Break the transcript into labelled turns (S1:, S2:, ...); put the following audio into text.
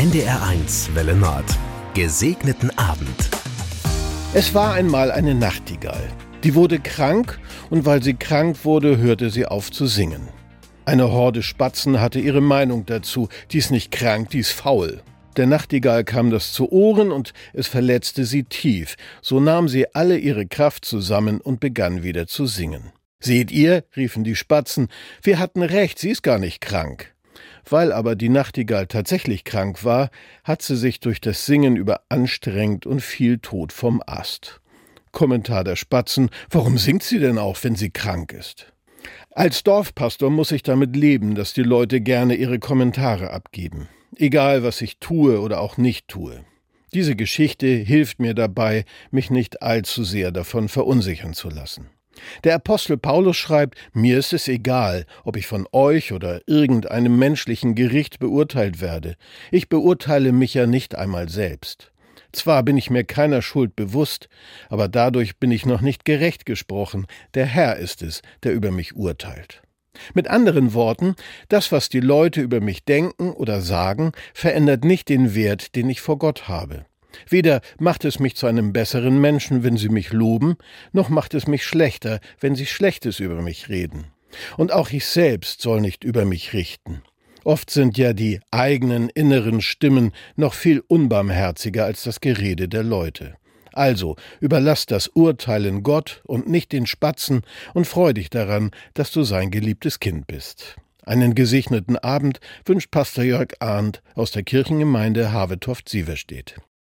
S1: NDR1 Welle Nord. Gesegneten Abend.
S2: Es war einmal eine Nachtigall. Die wurde krank und weil sie krank wurde, hörte sie auf zu singen. Eine Horde Spatzen hatte ihre Meinung dazu. Die ist nicht krank, die ist faul. Der Nachtigall kam das zu Ohren und es verletzte sie tief. So nahm sie alle ihre Kraft zusammen und begann wieder zu singen. »Seht ihr«, riefen die Spatzen, »wir hatten recht, sie ist gar nicht krank.« Weil aber die Nachtigall tatsächlich krank war, hat sie sich durch das Singen überanstrengt und fiel tot vom Ast. Kommentar der Spatzen: Warum singt sie denn auch, wenn sie krank ist? Als Dorfpastor muss ich damit leben, dass die Leute gerne ihre Kommentare abgeben. Egal, was ich tue oder auch nicht tue. Diese Geschichte hilft mir dabei, mich nicht allzu sehr davon verunsichern zu lassen. Der Apostel Paulus schreibt: Mir ist es egal, ob ich von euch oder irgendeinem menschlichen Gericht beurteilt werde. Ich beurteile mich ja nicht einmal selbst. Zwar bin ich mir keiner Schuld bewusst, aber dadurch bin ich noch nicht gerecht gesprochen. Der Herr ist es, der über mich urteilt. Mit anderen Worten, das, was die Leute über mich denken oder sagen, verändert nicht den Wert, den ich vor Gott habe. Weder macht es mich zu einem besseren Menschen, wenn sie mich loben, noch macht es mich schlechter, wenn sie Schlechtes über mich reden. Und auch ich selbst soll nicht über mich richten. Oft sind ja die eigenen inneren Stimmen noch viel unbarmherziger als das Gerede der Leute. Also, überlass das Urteilen Gott und nicht den Spatzen und freu dich daran, dass du sein geliebtes Kind bist. Einen gesegneten Abend wünscht Pastor Jörg Arndt aus der Kirchengemeinde Havetoft-Sieverstedt.